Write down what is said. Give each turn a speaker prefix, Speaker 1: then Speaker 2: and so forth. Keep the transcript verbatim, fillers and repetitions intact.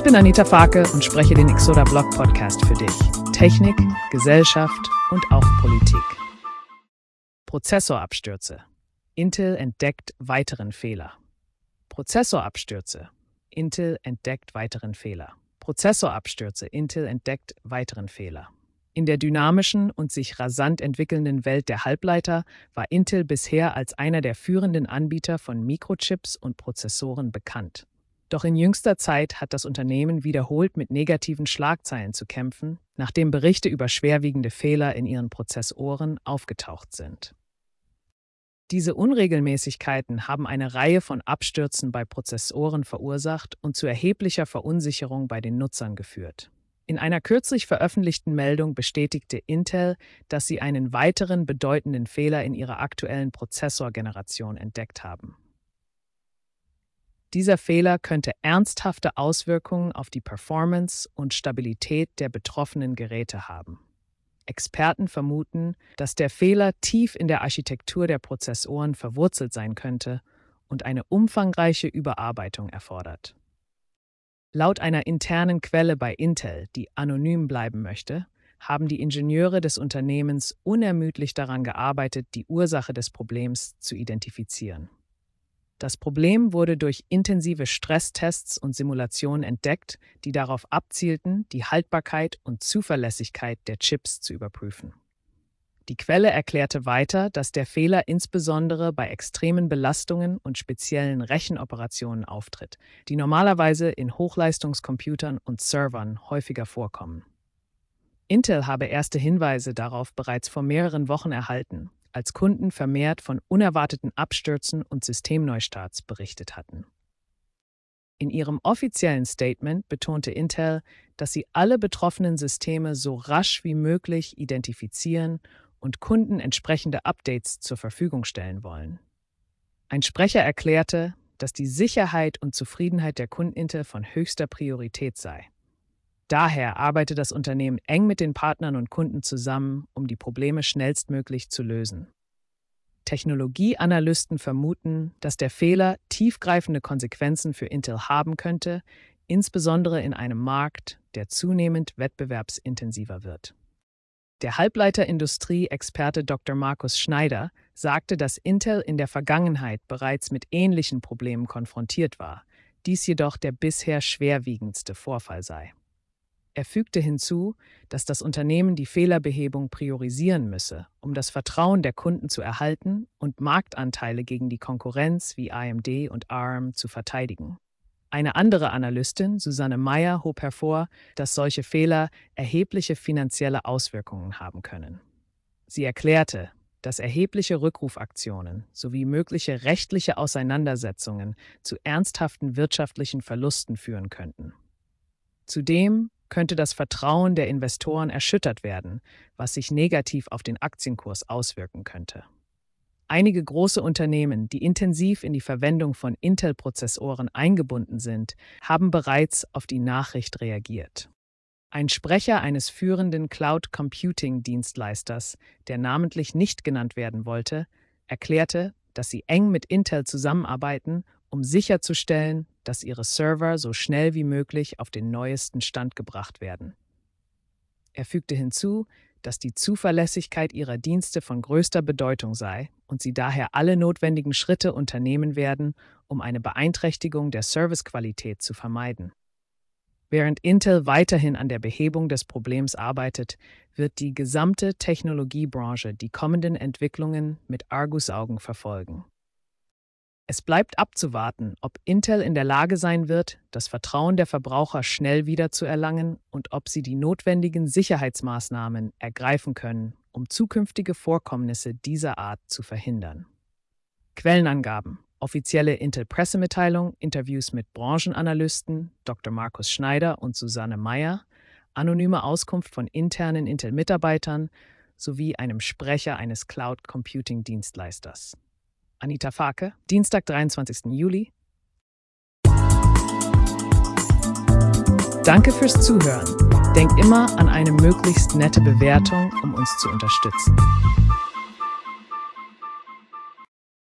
Speaker 1: bin Anita Farke und spreche den Exoda Blog Podcast für dich. Technik, Gesellschaft und auch Politik. Prozessorabstürze. Intel entdeckt weiteren Fehler. Prozessorabstürze. Intel entdeckt weiteren Fehler. Prozessorabstürze. Intel entdeckt weiteren Fehler. In der dynamischen und sich rasant entwickelnden Welt der Halbleiter war Intel bisher als einer der führenden Anbieter von Mikrochips und Prozessoren bekannt. Doch in jüngster Zeit hat das Unternehmen wiederholt mit negativen Schlagzeilen zu kämpfen, nachdem Berichte über schwerwiegende Fehler in ihren Prozessoren aufgetaucht sind. Diese Unregelmäßigkeiten haben eine Reihe von Abstürzen bei Prozessoren verursacht und zu erheblicher Verunsicherung bei den Nutzern geführt. In einer kürzlich veröffentlichten Meldung bestätigte Intel, dass sie einen weiteren bedeutenden Fehler in ihrer aktuellen Prozessorgeneration entdeckt haben. Dieser Fehler könnte ernsthafte Auswirkungen auf die Performance und Stabilität der betroffenen Geräte haben. Experten vermuten, dass der Fehler tief in der Architektur der Prozessoren verwurzelt sein könnte und eine umfangreiche Überarbeitung erfordert. Laut einer internen Quelle bei Intel, die anonym bleiben möchte, haben die Ingenieure des Unternehmens unermüdlich daran gearbeitet, die Ursache des Problems zu identifizieren. Das Problem wurde durch intensive Stresstests und Simulationen entdeckt, die darauf abzielten, die Haltbarkeit und Zuverlässigkeit der Chips zu überprüfen. Die Quelle erklärte weiter, dass der Fehler insbesondere bei extremen Belastungen und speziellen Rechenoperationen auftritt, die normalerweise in Hochleistungscomputern und Servern häufiger vorkommen. Intel habe erste Hinweise darauf bereits vor mehreren Wochen erhalten, als Kunden vermehrt von unerwarteten Abstürzen und Systemneustarts berichtet hatten. In ihrem offiziellen Statement betonte Intel, dass sie alle betroffenen Systeme so rasch wie möglich identifizieren und Kunden entsprechende Updates zur Verfügung stellen wollen. Ein Sprecher erklärte, dass die Sicherheit und Zufriedenheit der Kunden Intel von höchster Priorität sei. Daher arbeitet das Unternehmen eng mit den Partnern und Kunden zusammen, um die Probleme schnellstmöglich zu lösen. Technologieanalysten vermuten, dass der Fehler tiefgreifende Konsequenzen für Intel haben könnte, insbesondere in einem Markt, der zunehmend wettbewerbsintensiver wird. Der Halbleiterindustrie-Experte Doktor Markus Schneider sagte, dass Intel in der Vergangenheit bereits mit ähnlichen Problemen konfrontiert war, dies jedoch der bisher schwerwiegendste Vorfall sei. Er fügte hinzu, dass das Unternehmen die Fehlerbehebung priorisieren müsse, um das Vertrauen der Kunden zu erhalten und Marktanteile gegen die Konkurrenz wie A M D und A R M zu verteidigen. Eine andere Analystin, Susanne Meyer, hob hervor, dass solche Fehler erhebliche finanzielle Auswirkungen haben können. Sie erklärte, dass erhebliche Rückrufaktionen sowie mögliche rechtliche Auseinandersetzungen zu ernsthaften wirtschaftlichen Verlusten führen könnten. Zudem könnte das Vertrauen der Investoren erschüttert werden, was sich negativ auf den Aktienkurs auswirken könnte. Einige große Unternehmen, die intensiv in die Verwendung von Intel-Prozessoren eingebunden sind, haben bereits auf die Nachricht reagiert. Ein Sprecher eines führenden Cloud-Computing-Dienstleisters, der namentlich nicht genannt werden wollte, erklärte, dass sie eng mit Intel zusammenarbeiten, um sicherzustellen, dass ihre Server so schnell wie möglich auf den neuesten Stand gebracht werden. Er fügte hinzu, dass die Zuverlässigkeit ihrer Dienste von größter Bedeutung sei und sie daher alle notwendigen Schritte unternehmen werden, um eine Beeinträchtigung der Servicequalität zu vermeiden. Während Intel weiterhin an der Behebung des Problems arbeitet, wird die gesamte Technologiebranche die kommenden Entwicklungen mit Argusaugen verfolgen. Es bleibt abzuwarten, ob Intel in der Lage sein wird, das Vertrauen der Verbraucher schnell wiederzuerlangen und ob sie die notwendigen Sicherheitsmaßnahmen ergreifen können, um zukünftige Vorkommnisse dieser Art zu verhindern. Quellenangaben: offizielle Intel-Pressemitteilung, Interviews mit Branchenanalysten, Doktor Markus Schneider und Susanne Meyer, anonyme Auskunft von internen Intel-Mitarbeitern sowie einem Sprecher eines Cloud-Computing-Dienstleisters. Anita Farke, Dienstag, dreiundzwanzigsten Juli. Danke fürs Zuhören. Denk immer an eine möglichst nette Bewertung, um uns zu unterstützen.